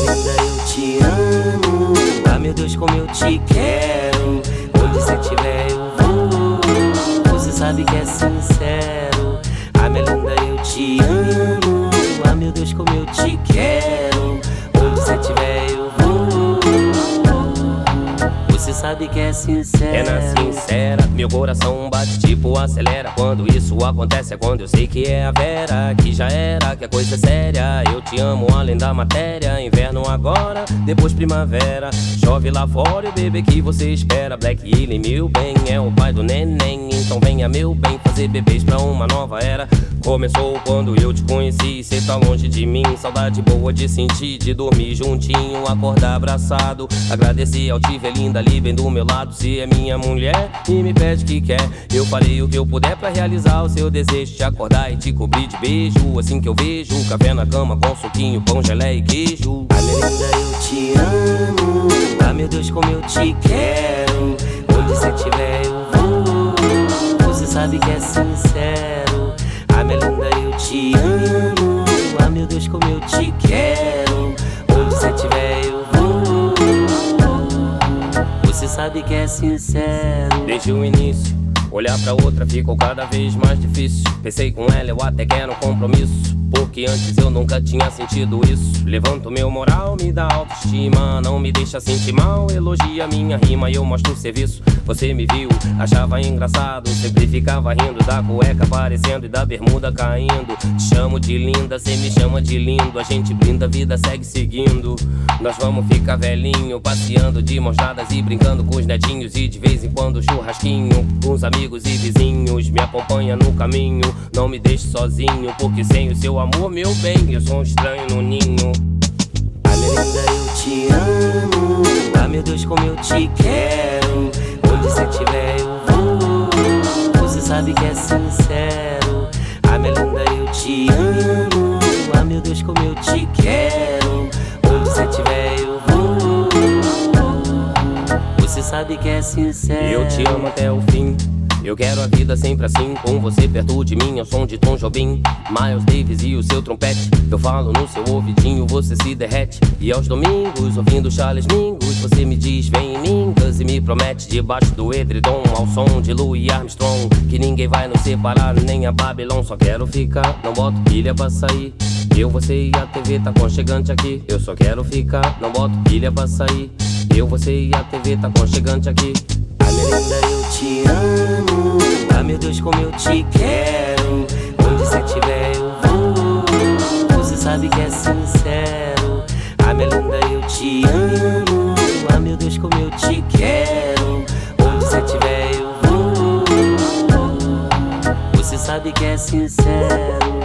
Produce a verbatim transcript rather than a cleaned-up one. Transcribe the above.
linda, eu te amo. Ah, meu Deus, como eu te quero. Onde você estiver eu vou. Você sabe que é sincero. Ah, minha linda, eu te amo. Ah, meu Deus, como eu te quero. Onde você estiver eu vou. Você sabe que é sincero. É na sincera, meu coração bate tipo acelera. Quando isso acontece é quando eu sei que é a Vera. Que já era, que a coisa é séria. Eu te amo além da matéria. Inverno agora, depois primavera. Chove lá fora e o bebê que você espera. Black Alien, meu bem, é o pai do neném. Então venha, meu bem, fazer bebês pra uma nova era. Começou quando eu te conheci. Cê tá longe de mim, saudade boa de sentir. De dormir juntinho, acordar abraçado. Agradecer ao te ver linda ali bem do meu lado. Se é minha mulher e me pede que quer, eu farei o que eu puder pra realizar o seu desejo. Te acordar e te cobrir de beijo. Assim que eu vejo, café na cama com suquinho, pão, gelé e queijo. Ah, minha linda, eu te amo. Ah, meu Deus, como eu te quero. Onde você estiver eu vou. Você sabe que é sincero. Ah, minha linda, eu te amo. Ah, meu Deus, como eu te quero. Onde você estiver eu vou. Você sabe que é sincero. Desde o início, olhar pra outra ficou cada vez mais difícil. Pensei com ela, eu até quero um compromisso, porque antes eu nunca tinha sentido isso. Levanta o meu moral, me dá autoestima. Não me deixa sentir mal, elogia minha rima e eu mostro o serviço. Você me viu, achava engraçado. Sempre ficava rindo da cueca aparecendo e da bermuda caindo. Te chamo de linda, cê me chama de lindo. A gente brinda, a vida segue seguindo. Nós vamos ficar velhinho, passeando de mãos dadas e brincando com os netinhos. E de vez em quando churrasquinho com os amigos e vizinhos. Me acompanha no caminho, não me deixe sozinho, porque sem o seu amor, meu bem, eu sou um estranho no ninho. Ah, minha linda, eu te amo. Ah, meu Deus, como eu te quero. Onde você estiver eu vou. Você sabe que é sincero. Ah, minha linda, eu te amo. Ah, meu Deus, como eu te quero. Onde você estiver eu vou. Você sabe que é sincero. Eu te amo até o fim. Eu quero a vida sempre assim, com você perto de mim, ao som de Tom Jobim, Miles Davis e o seu trompete. Eu falo no seu ouvidinho, você se derrete. E aos domingos, ouvindo Charles Mingus, você me diz vem em mim, e me promete debaixo do edredom, ao som de Louis Armstrong, que ninguém vai nos separar, nem a Babylon. Só quero ficar, não boto pilha pra sair. Eu, você e a T V tá aconchegante aqui. Eu só quero ficar, não boto pilha pra sair. Eu, você e a T V tá aconchegante aqui. Ah, minha linda, eu te amo. Ah, meu Deus, como eu te quero. Onde você estiver eu vou. Você sabe que é sincero. Ah, minha linda, eu te amo. Ah, meu Deus, como eu te quero. Onde você estiver eu vou. Você sabe que é sincero.